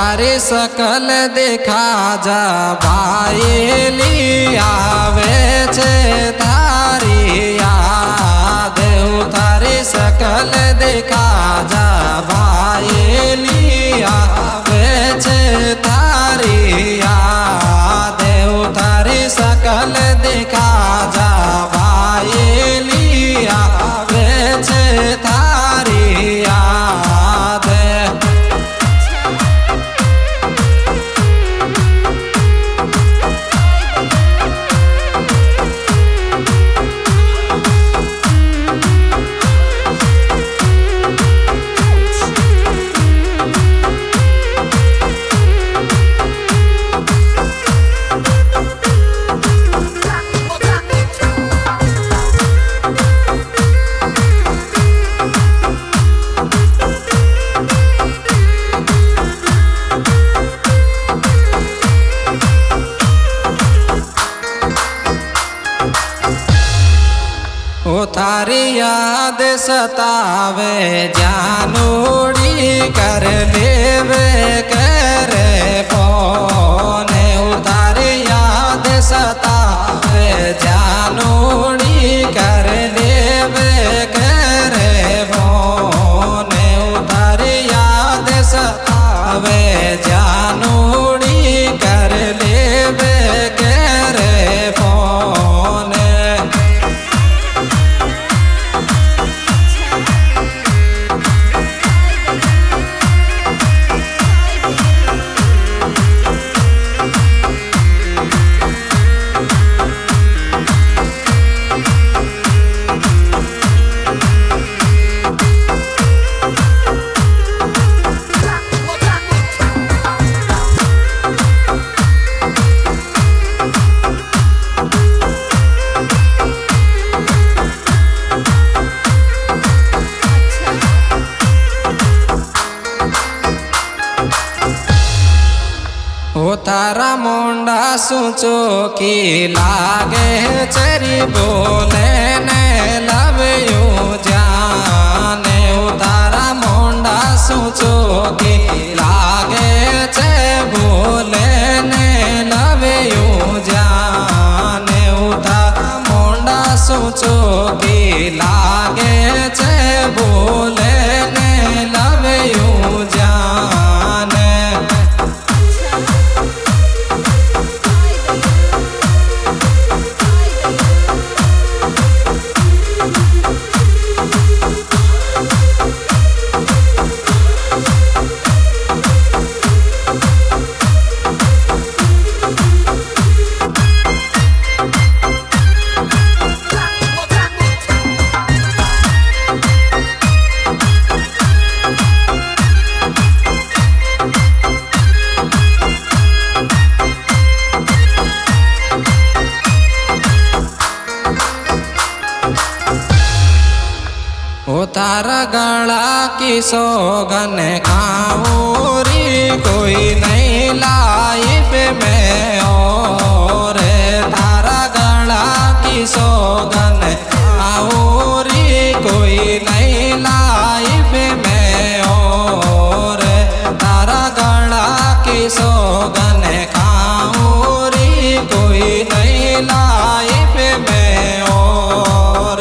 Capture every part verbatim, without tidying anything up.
तारी सकल देखा जा भाईली आवे छे तारी याद तारी सकल देखा जा भाईली आवे छे तारी याद तारी सकल देखा जा भाईली आवे छे तारी याद। ओ थारी याद सतावे जानूड़ी कर लेवे करे फोन उतारी याद सतावे जानूड़ी कर लेवे करे फोन उतारी याद सतावे जानूड़ी कर लेवे करे फोन। ओ तारा मुंडा सोचो की लागे चरी बोले ने लव यू जाने ओ तारा मुंडा सोचो की लागे चे बोले ने लव यू जाने ओ तारा मुंडा सोचो की लागे चे बोले ने लव यू जाने। ओ तारा गला की सोगन खाऊरी कोई नहीं लाइफ में और तारा गला की सोगन खाऊरी कोई नहीं लाइफ में और तारा गला की सोगन खाऊरी कोई नहीं लाइफ में और।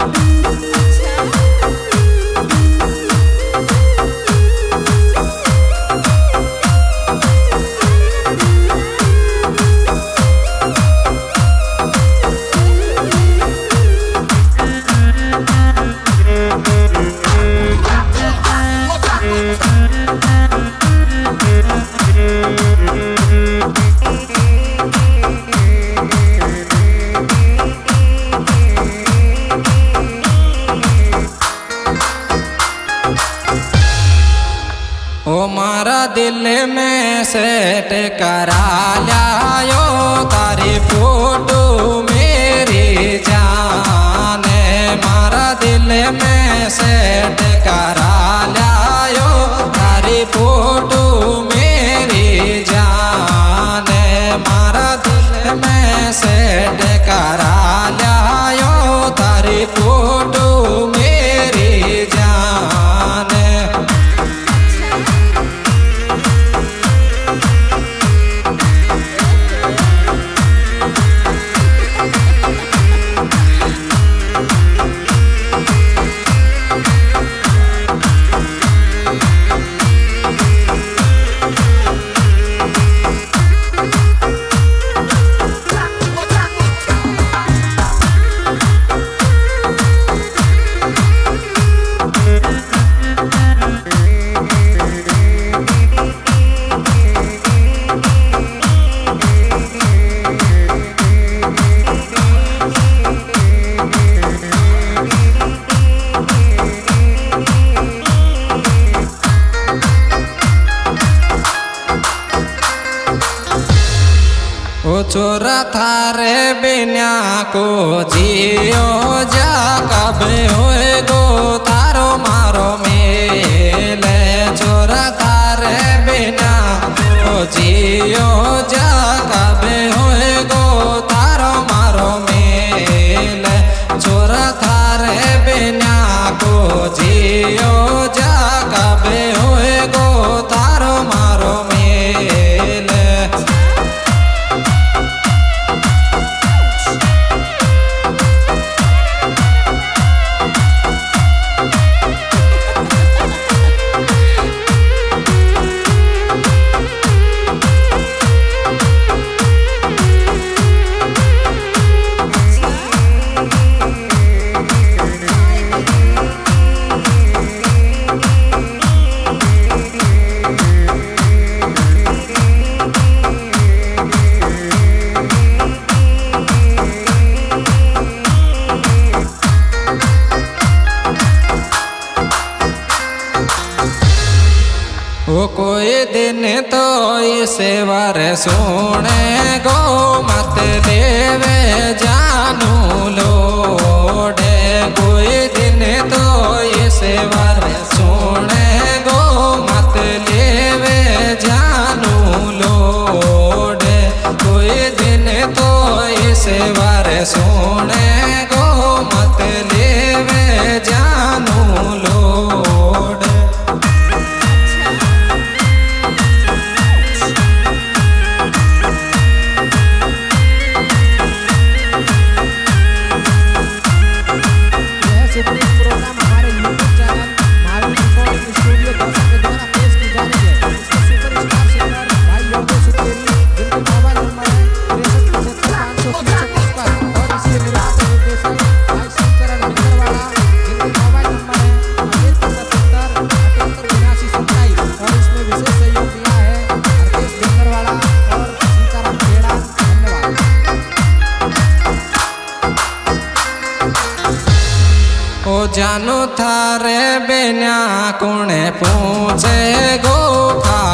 ओ मारा दिल में सेट करा लायो तारी फोटो मेरी जाने मारा दिल में सेट करा लायो तारी फोटो मेरी जाने मारा दिल में सेट करा लायो तारी फोटो मेरी जाने। ओ छोरा थारे बिना को जियो जा कबे होए गो तारो मारो मेले। छोरा थारे बिना को जियो जा कबे होए गो तारो मारो मेले। छोरा थारे बिना को जियो जा कबे होए गो तारो मारो मेले। वो कोई दिन तो इसे वर सोने गो मत देवे जानू लोडे। कोई दिन तो इसे वर सोने गो मत लेवे जानू लोडे। कोई दिन तो इसे वर सोने गो मत लेवे जानू लोडे। ओ जानू थारे बिना कुणे पूछे गो खा